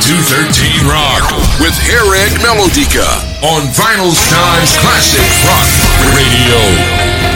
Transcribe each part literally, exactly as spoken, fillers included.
two thirteen Rock with Eric Melodica on Vinyl Times Classic Rock Radio.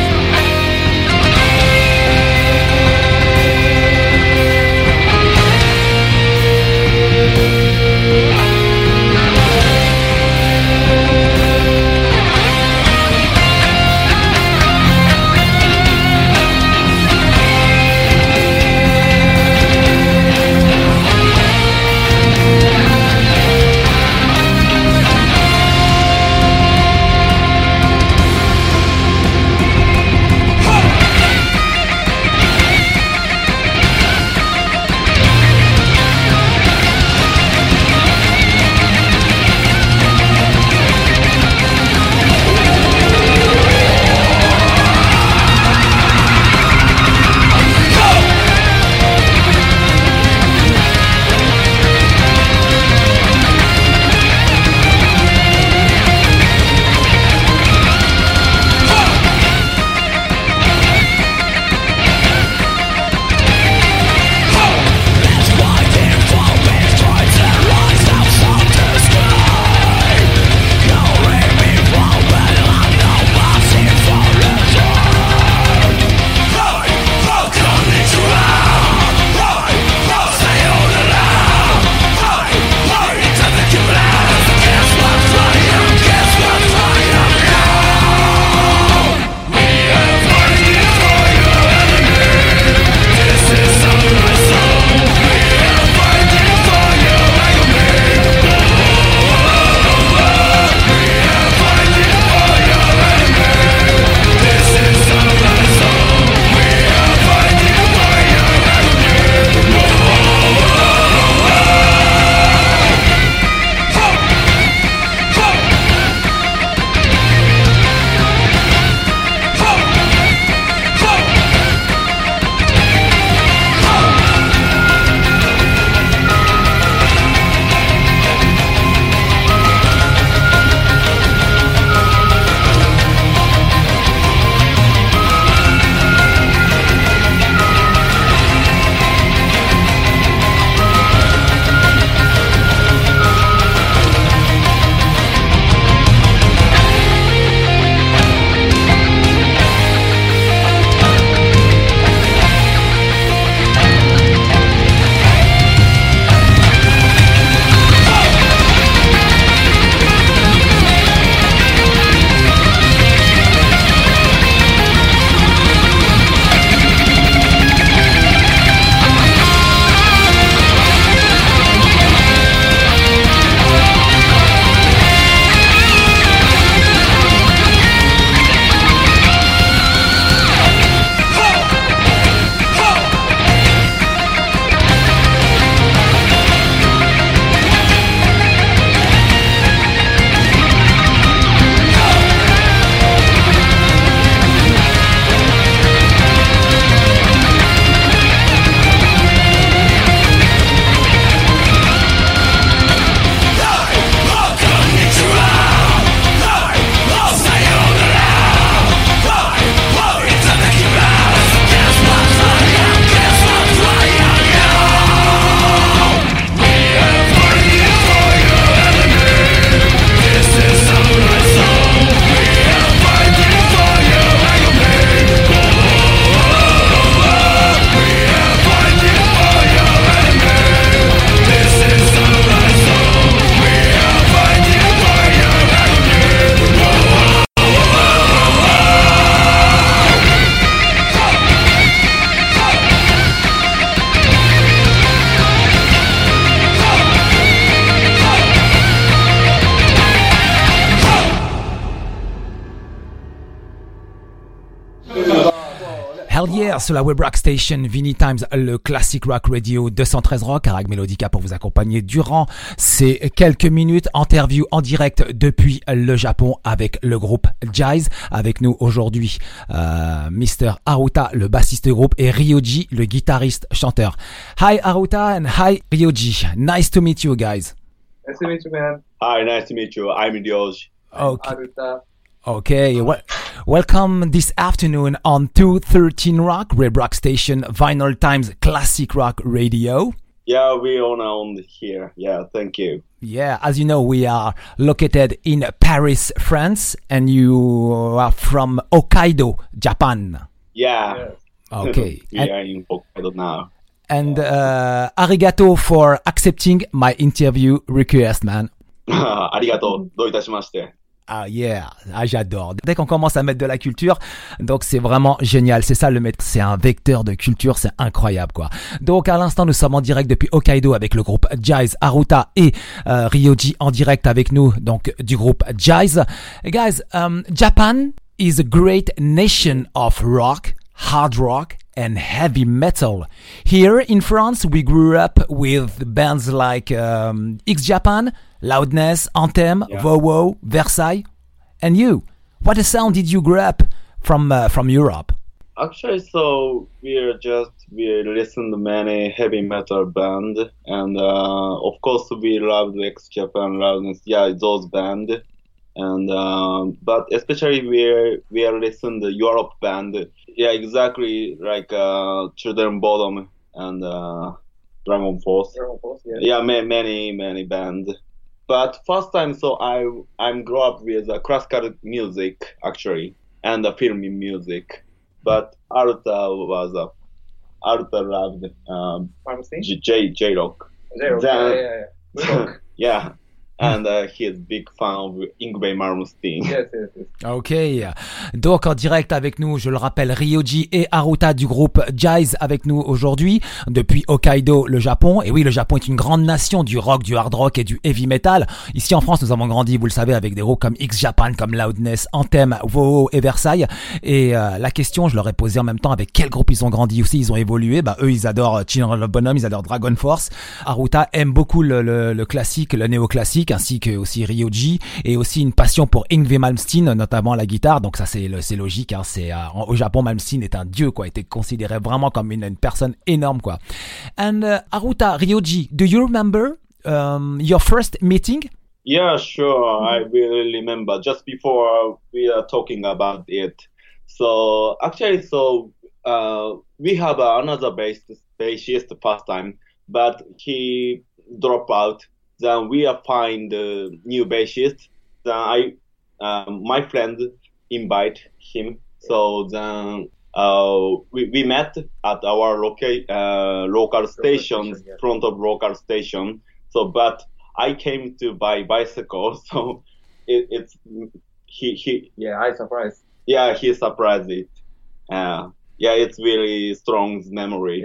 Hell yeah, sur la Web Rock Station, Vinny Times, le Classic Rock Radio deux cent treize Rock, avec Melodica pour vous accompagner durant ces quelques minutes. Interview en direct depuis le Japon avec le groupe Jazz. Avec nous aujourd'hui, euh, mister Haruta, le bassiste du groupe, et Ryoji, le guitariste chanteur. Hi Haruta and hi Ryoji. Nice to meet you guys. Nice to meet you, man. Hi, nice to meet you. I'm Ryoji. Okay. Haruta. Okay, well, welcome this afternoon on two thirteen Rock, Web Rock Station, Vinyl Times Classic Rock Radio. Yeah, we own owned here. Yeah, thank you. Yeah, as you know, we are located in Paris, France, and you are from Hokkaido, Japan. Yeah. Yes. Okay. we and are in Hokkaido now. and uh, arigato for accepting my interview request, man. ありがとう。どういたしまして。 Ah yeah, ah, j'adore. Dès qu'on commence à mettre de la culture, donc c'est vraiment génial. C'est ça le maître, c'est un vecteur de culture, c'est incroyable quoi. Donc à l'instant nous sommes en direct depuis Hokkaido avec le groupe Jize, Haruta et euh, Ryoji en direct avec nous donc du groupe Jize. Guys, um, Japan is a great nation of rock, hard rock and heavy metal. Here in France, we grew up with bands like um, X Japan, Loudness, Anthem, Yeah. Vovo, Versailles. And you, what sound did you grow up from uh, from Europe? Actually, so we're just we listen to many heavy metal band, and uh, of course we love the X Japan Loudness. Yeah, those band, and um, but especially we we are listen to Europe band. Yeah, exactly like uh, Children Bottom and uh, Dragon Force. Dragon Force, yeah. Yeah, ma- many many band. But first time, so I I'm grow up with uh, classical music actually and uh, film music. But Arta was a Arta loved um, Pharmacy? J J J Rock. J-Rock, Then- yeah, yeah, yeah. We rock. Yeah, and uh, he is big fan of Yngwie Malmsteen. Yes, yes, yes. Ok, donc en direct avec nous, je le rappelle, Ryoji et Haruta du groupe Jize avec nous aujourd'hui, depuis Hokkaido, le Japon. Et oui, le Japon est une grande nation du rock, du hard rock et du heavy metal. Ici en France, nous avons grandi, vous le savez, avec des groupes comme X Japan, comme Loudness, Anthem, Vovo et Versailles. Et euh, la question, je leur ai posé en même temps avec quel groupe ils ont grandi aussi, ils ont évolué. Bah eux, ils adorent Children of Bonhomme, ils adorent Dragon Force. Haruta aime beaucoup le, le, le classique, le néo-classique, ainsi que aussi Ryoji, et aussi une passion pour Yngwie Malmsteen, notamment la guitare. Donc ça c'est le- c'est logique, hein. C'est euh, en- au Japon, Malmsteen est un dieu quoi, était considéré vraiment comme une, une personne énorme quoi. And uh, Haruta, Ryoji, do you remember um, your first meeting? Yeah, sure. I will remember. Just before we are talking about it. So actually, so uh, we have another bass bassist first time, but he dropped out. Then we are find a new bassist. Then I, um, my friend, invite him. So then uh, we we met at our local uh, local station, station, yeah. front of local station. So, but I came to buy bicycle, so it, it's he he Yeah, I surprised. yeah he surprised it. Uh, yeah, it's really strong memory.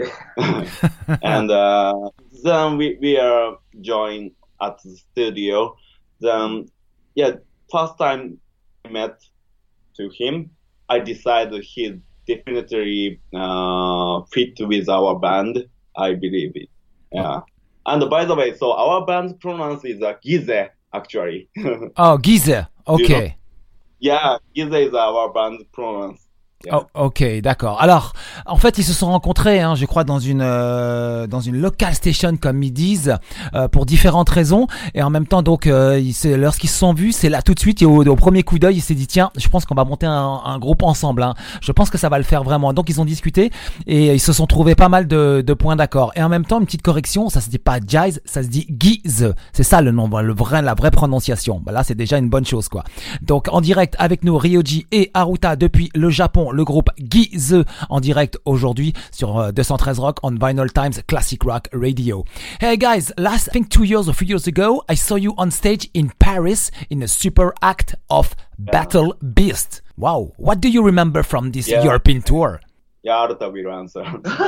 And uh, then we we are joined at the studio. Then yeah, first time I met to him, I decided he definitely uh, fit with our band. I believe it. Yeah. And by the way, so our band's pronounce is uh, Gize actually. Oh, Gize, ok. Yeah, Gize is our band's pronounce. Yeah. Oh, ok, d'accord. Alors, en fait, ils se sont rencontrés, hein, je crois, dans une euh, dans une local station, comme ils disent, euh, pour différentes raisons. Et en même temps, donc, euh, ils, se- lorsqu'ils se sont vus, c'est là tout de suite. Et au, au premier coup d'œil, il s'est dit, tiens, je pense qu'on va monter un, un groupe ensemble. Hein. Je pense que ça va le faire vraiment. Donc, ils ont discuté et ils se sont trouvés pas mal de, de points d'accord. Et en même temps, une petite correction, ça se dit pas Jize, ça se dit Gize. C'est ça le nom, le vrai, la vraie prononciation. Bah là, c'est déjà une bonne chose, quoi. Donc, en direct avec nous, Ryoji et Haruta depuis le Japon, le groupe Gize en direct aujourd'hui sur euh, deux cent treize Rock on Vinyl Times Classic Rock Radio. Hey guys, last I think two years or three years ago, I saw you on stage in Paris in a super act of Battle Beast. Wow, what do you remember from this Yeah. European tour? Yeah, Arta will answer.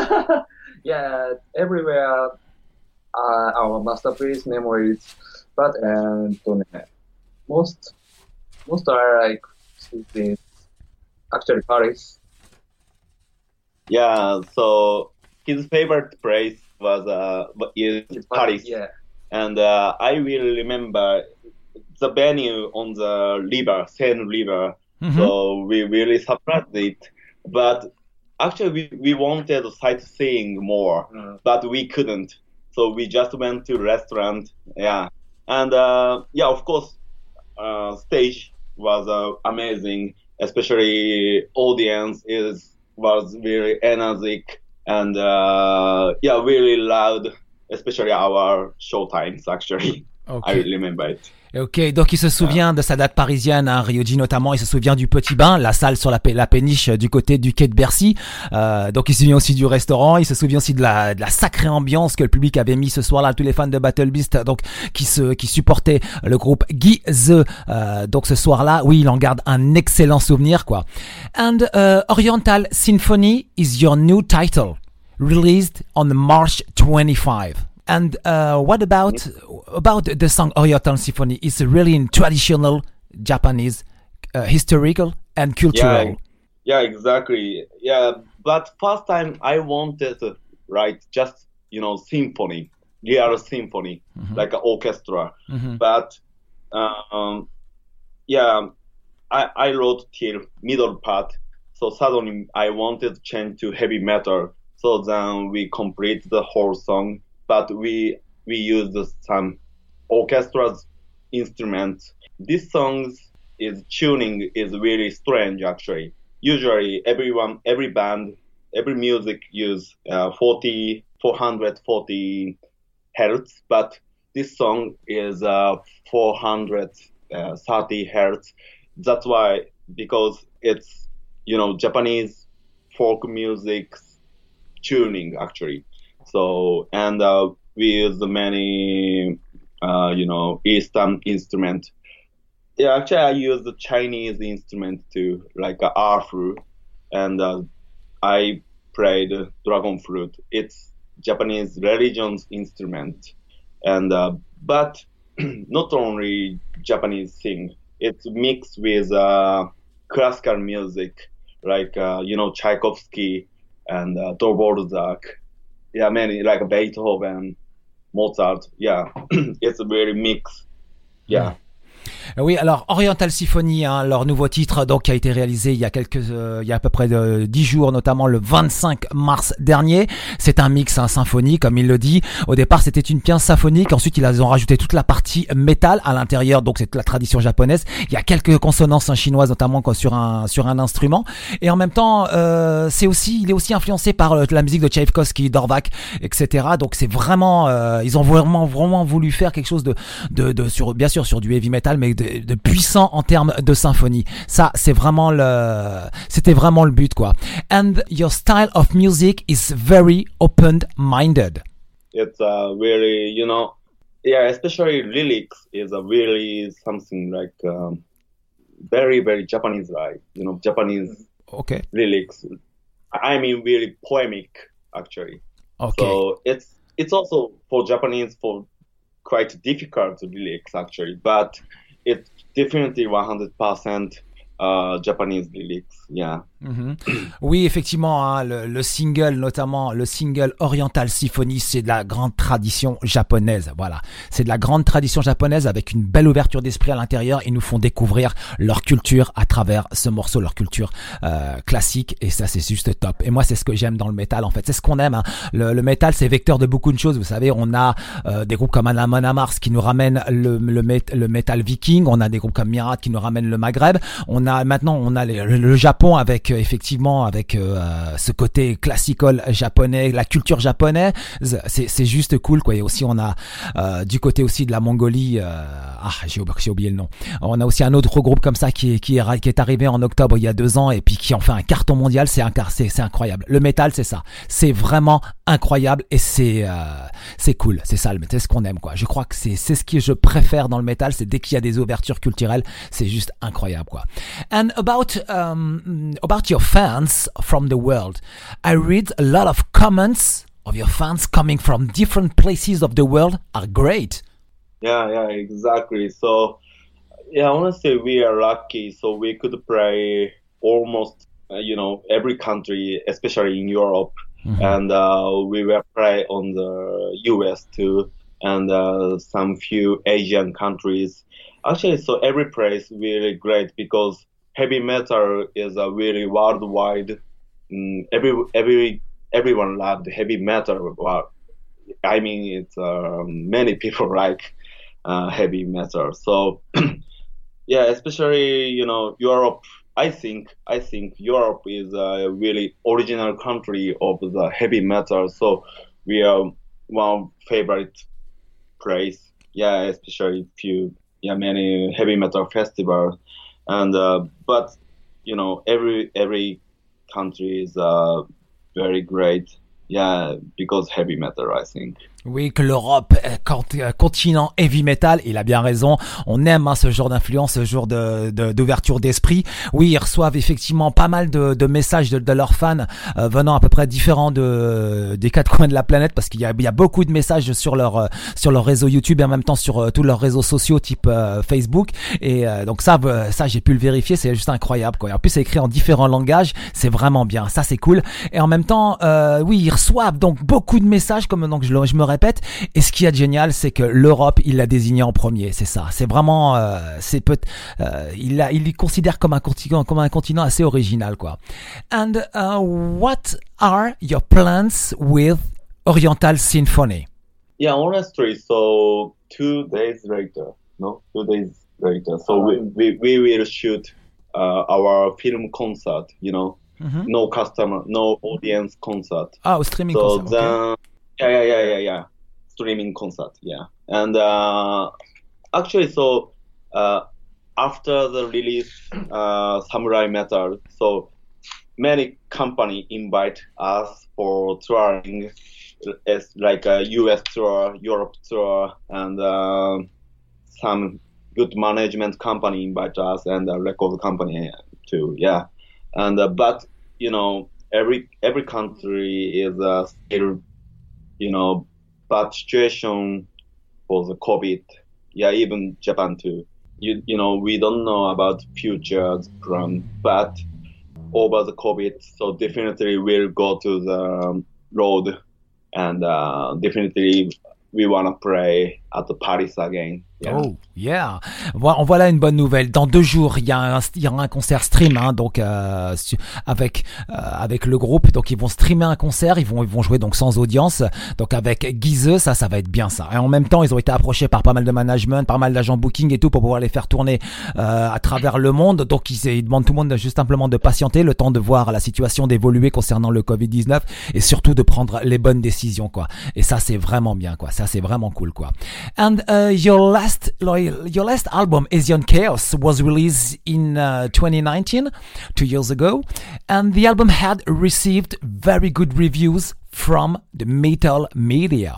Yeah, everywhere uh, our masterpiece memories, but and most most are like cities, actually Paris. Yeah, so his favorite place was uh is Paris. Yeah, And uh, I will remember the venue on the river, Seine River. Mhm. So we really surprised it. But actually, we, we wanted sightseeing more, Mm. but we couldn't. So we just went to restaurant. Yeah, and uh, yeah, of course, uh, stage was uh, amazing. Especially audience is was very energetic and uh, yeah, really loud. especially our show times, actually. Okay. I remember it. Ok, donc il se souvient de sa date parisienne à Ryoji notamment, il se souvient du Petit Bain, la salle sur la, p- la péniche du côté du quai de Bercy, euh, donc il se souvient aussi du restaurant, il se souvient aussi de la, de la sacrée ambiance que le public avait mis ce soir-là, tous les fans de Battle Beast donc qui se qui supportaient le groupe Gize, euh, donc ce soir-là, oui, il en garde un excellent souvenir quoi. And uh, Oriental Symphony is your new title, released on March twenty-fifth. And uh, what about about the song Oriental Symphony? It's really in traditional Japanese, uh, historical and cultural. Yeah, yeah, exactly. Yeah, but first time I wanted to write just you know symphony, real symphony, mm-hmm. like an orchestra. Mm-hmm. But um, yeah, I I wrote till middle part. So suddenly I wanted to change to heavy metal. So then we complete the whole song. But we we use some orchestra's instruments. This song's is tuning is really strange actually. Usually everyone, every band, every music use uh, forty, four hundred forty hertz, but this song is uh, four hundred thirty hertz. That's why, because it's you know Japanese folk music's tuning actually. So, and uh, we use many, uh, you know, Eastern instrument. Yeah, actually, I use the Chinese instrument too, like uh, arfu, and uh, I played dragon flute. It's Japanese religion's instrument, and uh, but not only Japanese thing. It's mixed with uh, classical music, like uh, you know Tchaikovsky and uh, Dvorak. Yeah, many like Beethoven, Mozart. Yeah, it's a very mix. Yeah. Oui, alors Oriental Symphony, hein, leur nouveau titre, donc qui a été réalisé il y a quelques, euh, il y a à peu près de dix jours, notamment le vingt-cinq mars dernier. C'est un mix, un symphonie, comme il le dit. Au départ, c'était une pièce symphonique. Ensuite, ils ont rajouté toute la partie métal à l'intérieur. Donc, c'est la tradition japonaise. Il y a quelques consonances hein, chinoises, notamment quoi, sur un sur un instrument. Et en même temps, euh, c'est aussi, il est aussi influencé par euh, la musique de Tchaïkovsky, Dvorak, et cetera. Donc, c'est vraiment, euh, ils ont vraiment vraiment voulu faire quelque chose de de, de sur bien sûr sur du heavy metal, mais de, de puissant en termes de symphonie. Ça, c'est vraiment le, c'était vraiment le but, quoi. And your style of music is very open-minded. It's uh, really, you know, yeah, especially lyrics is a really something like um, very, very Japanese, like, you know, Japanese okay. lyrics. I mean, really poemic, actually. Okay. So it's it's also for Japanese for quite difficult lyrics, actually, but it's definitely one hundred percent uh, Japanese lyrics, yeah. Mm-hmm. Oui, effectivement, hein, le, le single, notamment le single Oriental Symphony, c'est de la grande tradition japonaise. Voilà, c'est de la grande tradition japonaise avec une belle ouverture d'esprit à l'intérieur. Ils nous font découvrir leur culture à travers ce morceau, leur culture euh, classique, et ça, c'est juste top. Et moi, c'est ce que j'aime dans le métal. En fait, c'est ce qu'on aime. Hein. Le, le métal, c'est vecteur de beaucoup de choses. Vous savez, on a euh, des groupes comme Amon Amarth qui nous ramènent le, le, le métal viking. On a des groupes comme Myriad qui nous ramènent le Maghreb. On a maintenant, on a les, le, le Japon avec effectivement avec euh, ce côté classical japonais, la culture japonaise, c'est c'est juste cool quoi. Et aussi on a euh, du côté aussi de la Mongolie, euh, ah j'ai j'ai oublié le nom. On a aussi un autre groupe comme ça qui est qui est qui est arrivé en octobre il y a deux ans et puis qui en fait un carton mondial. C'est un c'est c'est incroyable. Le métal c'est ça, c'est vraiment incroyable et c'est euh, c'est cool. C'est ça le métal, c'est ce qu'on aime quoi. Je crois que c'est c'est ce que je préfère dans le métal, c'est dès qu'il y a des ouvertures culturelles, c'est juste incroyable quoi. And about um, about your fans from the world, I read a lot of comments of your fans coming from different places of the world are great. Yeah, yeah, exactly. So, yeah, honestly, we are lucky. So we could play almost, uh, you know, every country, especially in Europe, mm-hmm. and uh, we will play on the U S too, and uh, some few Asian countries. Actually, so every place really great because heavy metal is a really worldwide. Um, every every everyone loved heavy metal. Well, I mean, it's um, many people like uh, heavy metal. So yeah, especially you know Europe. I think I think Europe is a really original country of the heavy metal. So we are one favorite place. Yeah, especially few yeah many heavy metal festivals, and uh, but you know every every country is uh, very great. Yeah, because heavy metal, I think. Oui, que l'Europe est continent heavy metal, il a bien raison. On aime hein, ce genre d'influence, ce genre de, de, d'ouverture d'esprit. Oui, ils reçoivent effectivement pas mal de, de messages de, de leurs fans euh, venant à peu près différents de, des quatre coins de la planète, parce qu'il y a, il y a beaucoup de messages sur leur euh, sur leur réseau YouTube et en même temps sur euh, tous leurs réseaux sociaux type euh, Facebook. Et euh, donc ça, ça j'ai pu le vérifier, c'est juste incroyable quoi. Et en plus, c'est écrit en différents langages, c'est vraiment bien. Ça, c'est cool. Et en même temps, euh, oui, ils reçoivent donc beaucoup de messages, comme donc je, je me répète. Et ce qui est génial, c'est que l'Europe, il l'a désigné en premier. C'est ça. C'est vraiment, euh, c'est peut, euh, il l'a, il le considère comme un continent, comme un continent assez original, quoi. And uh, what are your plans with Oriental Symphony? Yeah, honestly, so two days later, no, two days later, so we we, we will shoot uh, our film concert. You know, mm-hmm. no customer, no audience concert. Ah, streaming so concert. Then, okay. Yeah, yeah, yeah, yeah, yeah. Streaming concert, yeah. And uh, actually, so uh, after the release, uh, Samurai Metal, so many company invite us for touring. It's like a U S tour, Europe tour, and uh, some good management company invite us, and a record company too, yeah. And uh, but you know, every every country is uh, still, you know, bad situation for the COVID. Yeah, even Japan too. You you know, we don't know about future plan, but over the COVID, so definitely we'll go to the road, and uh, definitely we wanna play at the Paris again. Yeah. Oh, yeah. Voilà, voilà une bonne nouvelle. Dans deux jours, il y a un, il y aura un concert stream, hein, donc euh, avec euh, avec le groupe. Donc ils vont streamer un concert, ils vont ils vont jouer donc sans audience. Donc avec Guizeux, ça, ça va être bien ça. Et en même temps, ils ont été approchés par pas mal de management, pas mal d'agents booking et tout pour pouvoir les faire tourner euh, à travers le monde. Donc ils, ils demandent tout le monde de, juste simplement de patienter, le temps de voir la situation d'évoluer concernant le covid dix-neuf et surtout de prendre les bonnes décisions, quoi. Et ça, c'est vraiment bien, quoi. Ça, c'est vraiment cool, quoi. And uh, your last Your last album, Asian Chaos, was released in uh, twenty nineteen, two years ago, and the album had received very good reviews from the metal media.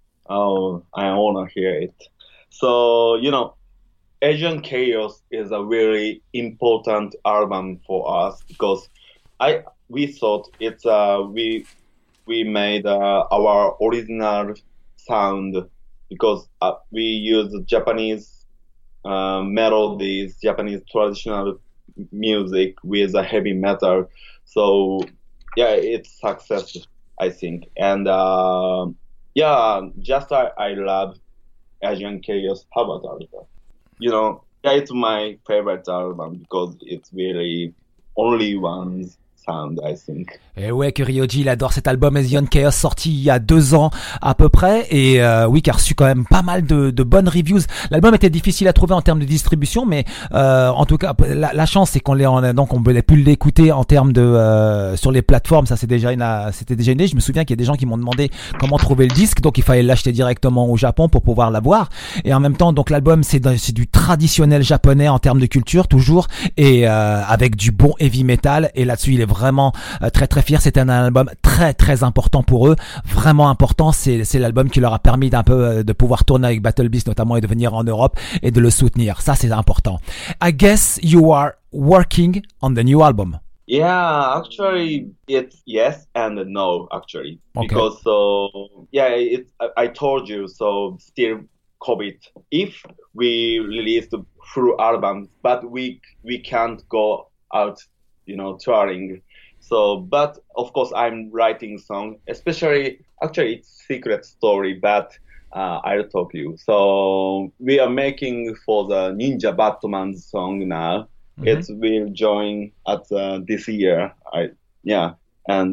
Oh, I wanna hear it. So, you know, Asian Chaos is a very important album for us because I we thought it's uh we we made uh, our original sound. Because uh, we use Japanese uh, melodies, Japanese traditional music with a heavy metal. So, yeah, it's success, I think. And, uh, yeah, just I, I love Asian Chaos. How about Alpha? You know, yeah, it's my favorite album because it's really only one sound, I think. Et ouais, que Ryoji, il adore cet album Asian Chaos, sorti il y a deux ans à peu près, et euh, oui, qui a reçu quand même pas mal de, de bonnes reviews. L'album était difficile à trouver en termes de distribution, mais euh, en tout cas, la, la chance, c'est qu'on l'ait, on a, donc on a pu l'écouter en termes de euh, sur les plateformes. Ça, c'est déjà une, c'était déjà une idée. Je me souviens qu'il y a des gens qui m'ont demandé comment trouver le disque, donc il fallait l'acheter directement au Japon pour pouvoir l'avoir. Et en même temps, donc l'album, c'est, c'est du traditionnel japonais en termes de culture toujours, et euh, avec du bon heavy metal. Et là-dessus, il est vraiment euh, très très C'était un album très très important pour eux, vraiment important. C'est, c'est l'album qui leur a permis d'un peu de pouvoir tourner avec Battle Beast notamment et de venir en Europe et de le soutenir. Ça, c'est important. I guess you are working on the new album. Yeah, actually, it's yes and no, actually. Okay. Because, so, yeah, it's, I told you, so still COVID. If we release the full album, but we we can't go out, you know, touring. So, but of course, I'm writing song, especially, actually, it's secret story, but uh, I'll talk you. So, we are making for the Ninja Batman song now. Mm-hmm. It will join at uh, this year. I yeah, and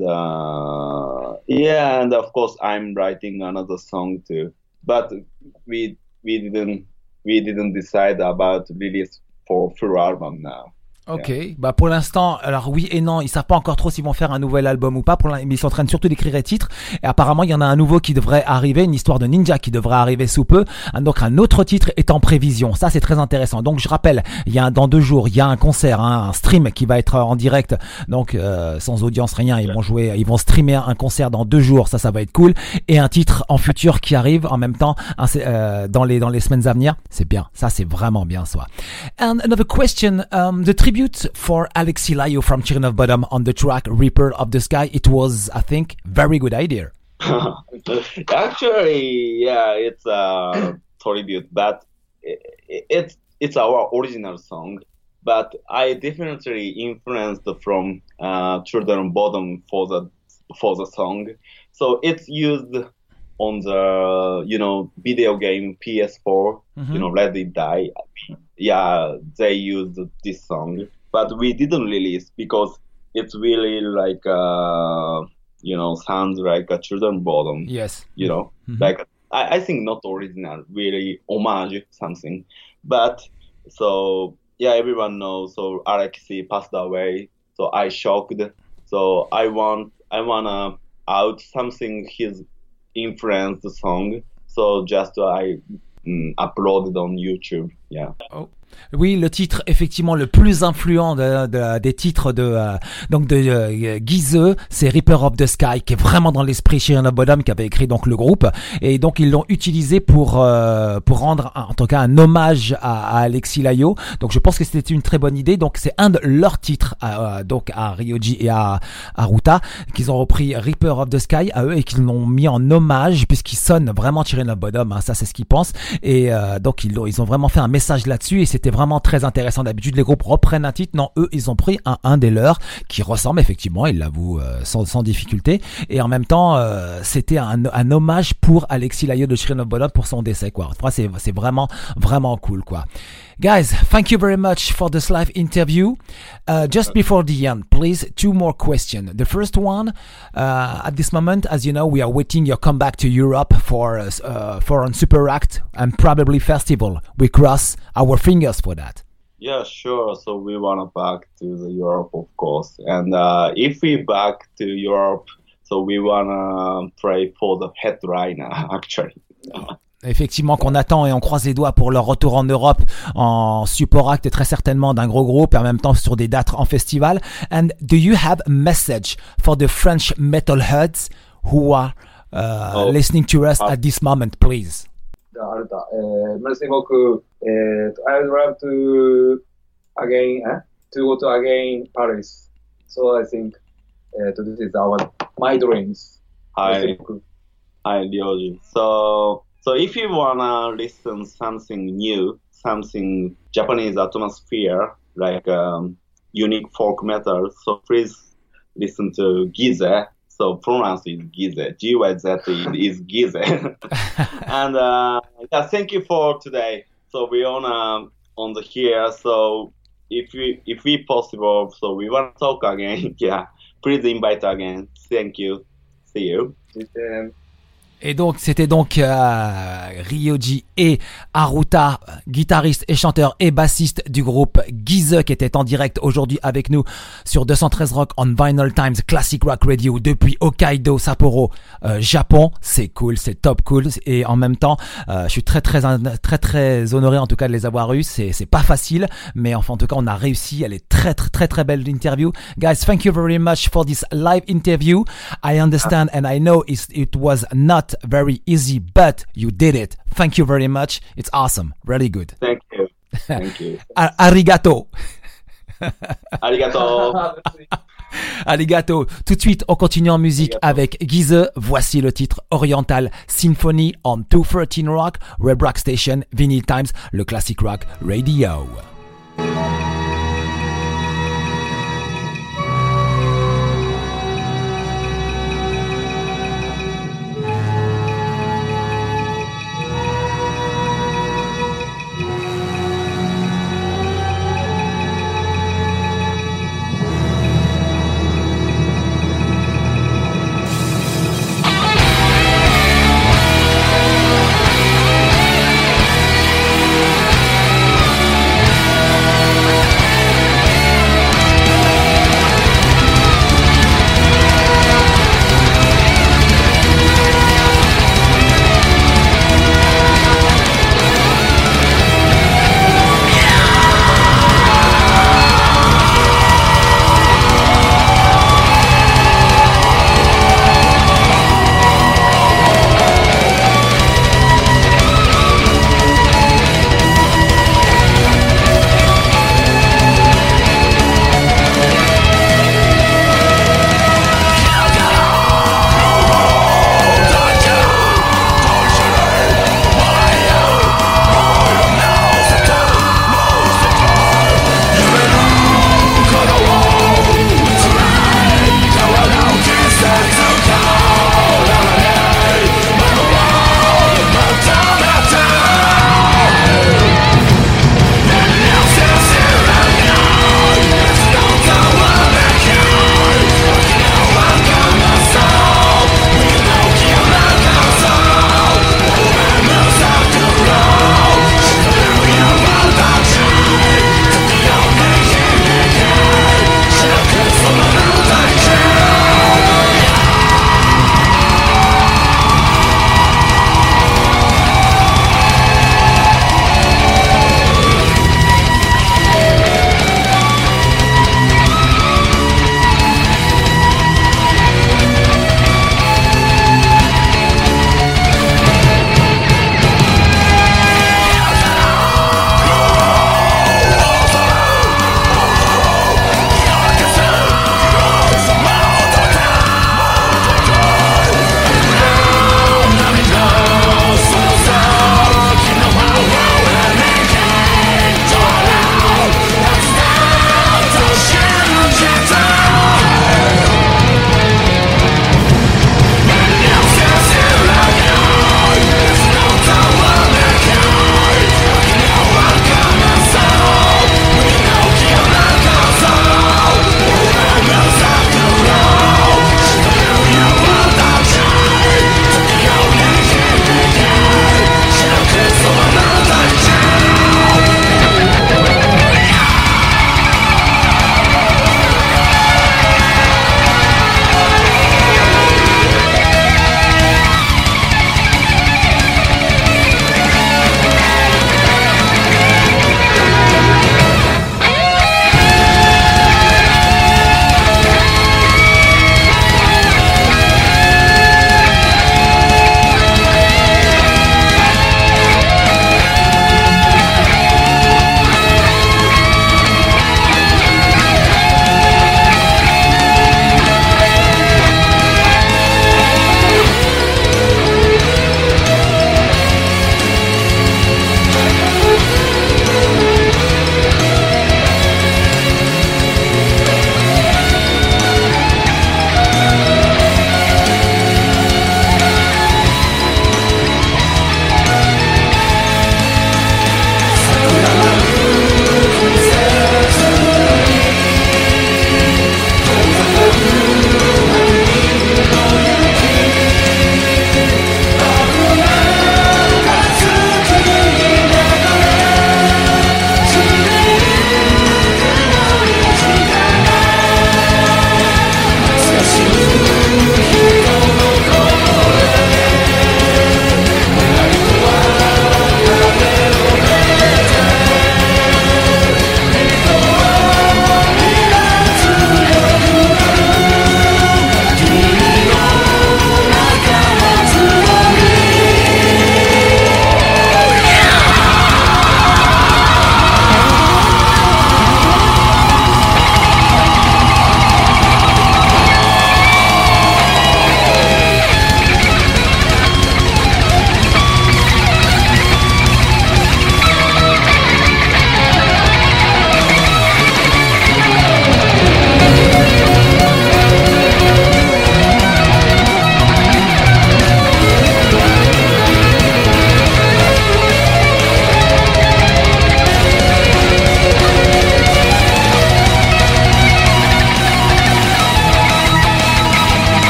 uh, yeah, and of course, I'm writing another song too. But we we didn't we didn't decide about release for full album now. Ok, Yeah. bah pour l'instant, alors oui et non, ils savent pas encore trop s'ils vont faire un nouvel album ou pas, pour mais ils sont en train de surtout d'écrire les titres, et apparemment il y en a un nouveau qui devrait arriver, une histoire de ninja qui devrait arriver sous peu, donc un autre titre est en prévision, ça c'est très intéressant. Donc je rappelle, il y a un, dans deux jours, il y a un concert, hein, un stream qui va être en direct, donc euh, sans audience, rien, ils vont jouer, ils vont streamer un concert dans deux jours, ça ça va être cool, et un titre en futur qui arrive en même temps un, euh, dans les dans les semaines à venir, c'est bien, ça c'est vraiment bien ça. And another question, um, the tribute for Alexis Layo from Children of Bodom on the track Reaper of the Sky, it was, I think, very good idea. Actually, yeah, it's a tribute, but it, it's it's our original song. But I definitely influenced from uh, Children of Bodom for the for the song. So it's used on the you know video game P S four. Mm-hmm. You know, Let It Die. Yeah, they used this song, but we didn't release because it's really like uh you know sounds like a Children Bottom. Yes, you know, mm-hmm. like I, I think not original, really homage something. But so yeah, everyone knows. So Alexei passed away, so I shocked. So I want I wanna out something his influenced the song. So just I. Mm, uploaded on YouTube, yeah. Oh. Oui, le titre effectivement le plus influent de, de, des titres de euh, donc de euh, Gize, c'est Reaper of the Sky, qui est vraiment dans l'esprit Children of Bodom, qui avait écrit donc le groupe, et donc ils l'ont utilisé pour euh, pour rendre en tout cas un hommage à, à Alexis Layo. Donc je pense que c'était une très bonne idée. Donc c'est un de leurs titres à, donc à Ryoji et à Haruta qu'ils ont repris Reaper of the Sky à eux et qu'ils l'ont mis en hommage puisqu'ils sonnent vraiment Children of Bodom, hein, ça c'est ce qu'ils pensent, et euh, donc ils ont, ils ont vraiment fait un message là-dessus et c'était vraiment très intéressant. D'habitude les groupes reprennent un titre, non, eux ils ont pris un, un des leurs qui ressemble effectivement, ils l'avouent euh, sans, sans difficulté, et en même temps euh, c'était un, un hommage pour Alexis Layo de Children of Bodom pour son décès quoi. Enfin, c'est, c'est vraiment vraiment cool quoi. Guys, thank you very much for this live interview. Uh, just before the end, please, two more questions. The first one, uh, at this moment, as you know, we are waiting your comeback to Europe for uh, uh, for a Super Act and probably festival. We cross our fingers for that. Yeah, sure. So we wanna back to the Europe, of course. And uh, if we back to Europe, so we wanna pray for the headliner, actually. Effectivement, qu'on attend et on croise les doigts pour leur retour en Europe en support act et très certainement d'un gros groupe et en même temps sur des dates en festival. And do you have a message for the French metalheads who are uh, oh. listening to us at this moment, please? Uh, merci beaucoup. Uh, I would love to again eh, to go to again Paris. So I think uh, this is our my dreams. Hi, hi, Ryoji. So. So if you wanna listen something new, something Japanese atmosphere, like um, unique folk metal, so please listen to Gize. So pronounce is Gize. G Y Z is Gize. And uh, yeah, thank you for today. So we on um, on the here. So if we if we possible, so we want to talk again. Yeah, please invite again. Thank you. See you. Et donc, c'était donc euh, Ryoji et Haruta, guitariste et chanteur et bassiste du groupe Gize, qui était en direct aujourd'hui avec nous sur deux cent treize Rock on Vinyl Times Classic Rock Radio depuis Hokkaido, Sapporo, euh, Japon. C'est cool, c'est top cool. Et en même temps, euh, je suis très très très très honoré en tout cas de les avoir eus. C'est c'est pas facile, mais enfin en tout cas on a réussi. Elle est très très très très belle interview. Guys, thank you very much for this live interview. I understand and I know it, it was not very easy, but you did it. Thank you very much. It's awesome. Really good. Thank you. Thank you. Arigato. Arigato. Arigato. Tout de suite, on continue en musique Arigato. Avec Gize. Voici le titre Oriental Symphony on two thirteen Rock, Web Rock Station, Vinyl Times, le Classic Rock Radio.